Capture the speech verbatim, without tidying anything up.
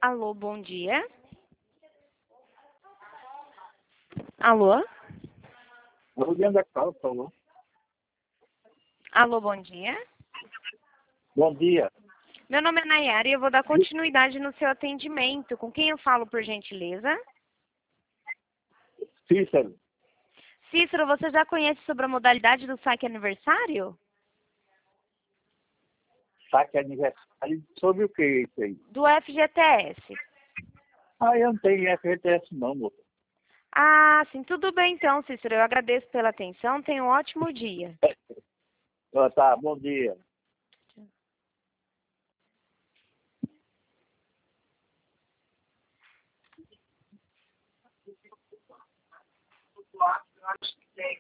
Alô, bom dia. Alô? Vou dentro da casa, por favor. Alô, bom dia. Bom dia. Meu nome é Nayara e eu vou dar continuidade no seu atendimento. Com quem eu falo, por gentileza? Cícero, Cícero, você já conhece sobre a modalidade do saque aniversário? saque aniversário. Sobre o que é isso aí? Do F G T S. Ah, eu não tenho F G T S não, moço. Ah, sim, tudo bem então, Cícero. Eu agradeço pela atenção. Tenha um ótimo dia. Ah, tá, bom dia.